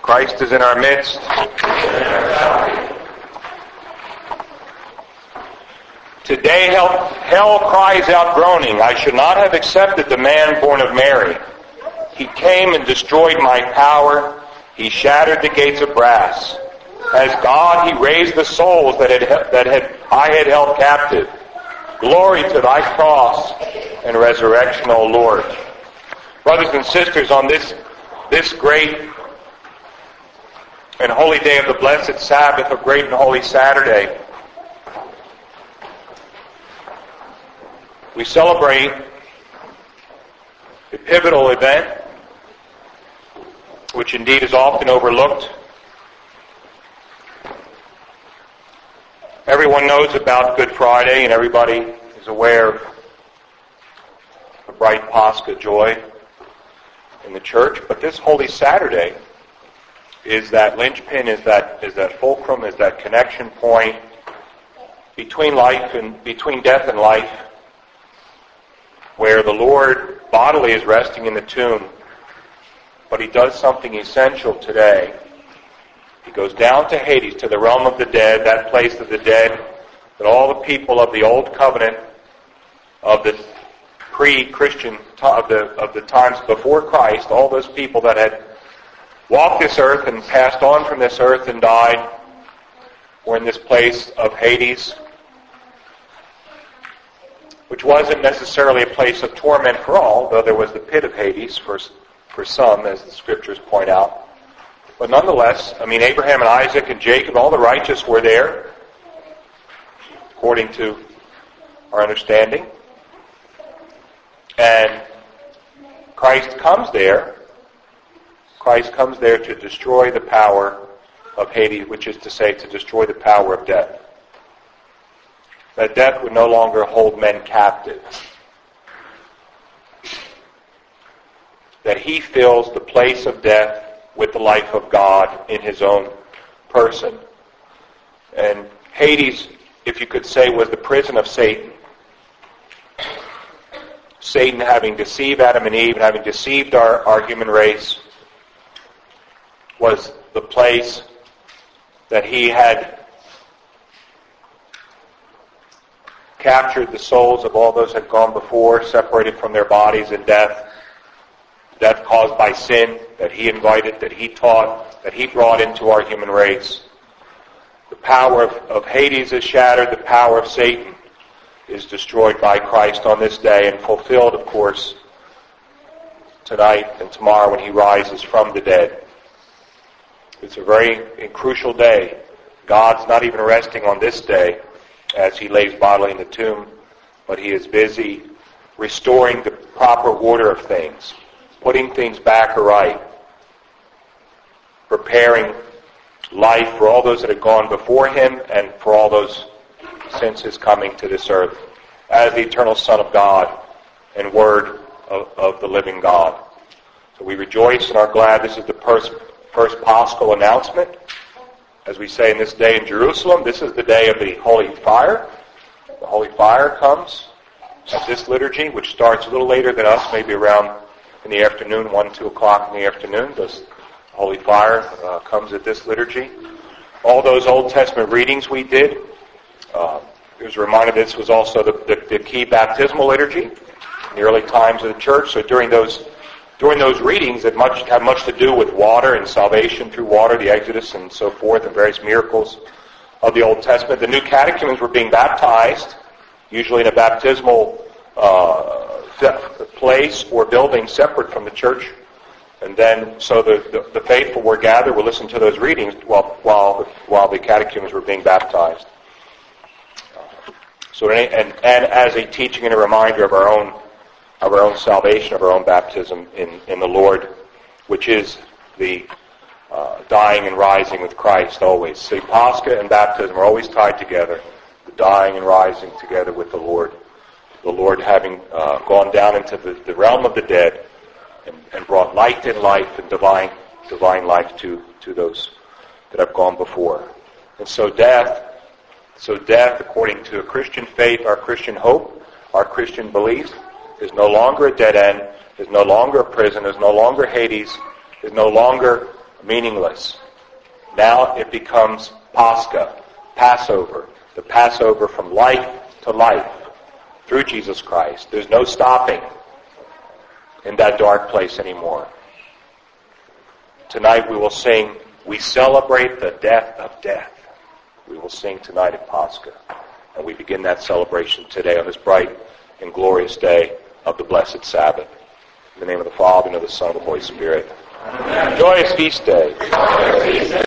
Christ is in our midst. Today hell cries out groaning, I should not have accepted the man born of Mary. He came and destroyed my power. He shattered the gates of brass. As God, He raised the souls that I had held captive. Glory to Thy cross and resurrection, O Lord. Brothers and sisters, on this great and holy day of the blessed Sabbath, of great and holy Saturday, we celebrate a pivotal event, which indeed is often overlooked. Everyone knows about Good Friday, and everybody is aware of the bright Pascha joy in the church. But this Holy Saturday is that linchpin, is that fulcrum, is that connection point between death and life, where the Lord bodily is resting in the tomb, but He does something essential today. He goes down to Hades, to the realm of the dead, that place of the dead that all the people of the Old Covenant, of the pre-Christian, of the times before Christ, all those people that had walked this earth and passed on from this earth and died, were in this place of Hades, which wasn't necessarily a place of torment for all, though there was the pit of Hades for some, as the Scriptures point out. But nonetheless, Abraham and Isaac and Jacob, all the righteous were there, according to our understanding. And Christ comes there. Christ comes there to destroy the power of Hades, which is to say, to destroy the power of death. That death would no longer hold men captive. That He fills the place of death with the life of God in His own person. And Hades, if you could say, was the prison of Satan. Satan, having deceived Adam and Eve, and having deceived our human race, was the place that he had captured the souls of all those who had gone before, separated from their bodies in death caused by sin, that he invited, that he taught, that he brought into our human race. The power of Hades is shattered, the power of Satan is destroyed by Christ on this day, and fulfilled, of course, tonight and tomorrow when He rises from the dead. It's a very crucial day. God's not even resting on this day as He lays bodily in the tomb, but He is busy restoring the proper order of things, putting things back aright, preparing life for all those that have gone before Him and for all those since His coming to this earth as the eternal Son of God and Word of the living God. So we rejoice and are glad. This is the first Paschal announcement. As we say in this day in Jerusalem, this is the day of the Holy Fire. The Holy Fire comes at this liturgy, which starts a little later than us, maybe around in the afternoon, 1, 2 o'clock in the afternoon. The Holy Fire comes at this liturgy. All those Old Testament readings we did, it was a reminder that this was also the key baptismal liturgy in the early times of the church. So during those readings that have much to do with water and salvation through water, the Exodus and so forth, and various miracles of the Old Testament, the new catechumens were being baptized, usually in a baptismal place or building separate from the church. And then, so the faithful were gathered, would listen to those readings while the catechumens were being baptized. And as a teaching and a reminder of our own salvation, of our own baptism in the Lord, which is the dying and rising with Christ always. See, Pascha and baptism are always tied together, the dying and rising together with the Lord having gone down into the realm of the dead and brought light and life and divine life to those that have gone before. And so death, according to a Christian faith, our Christian hope, our Christian belief, is no longer a dead end, is no longer a prison, is no longer Hades, is no longer meaningless. Now it becomes Pascha, Passover, the Passover from life to life through Jesus Christ. There's no stopping in that dark place anymore. Tonight we will sing, we celebrate the death of death. We will sing tonight at Pascha. And we begin that celebration today on this bright and glorious day of the blessed Sabbath. In the name of the Father, and of the Son, and of the Holy Spirit. Amen. Joyous feast day.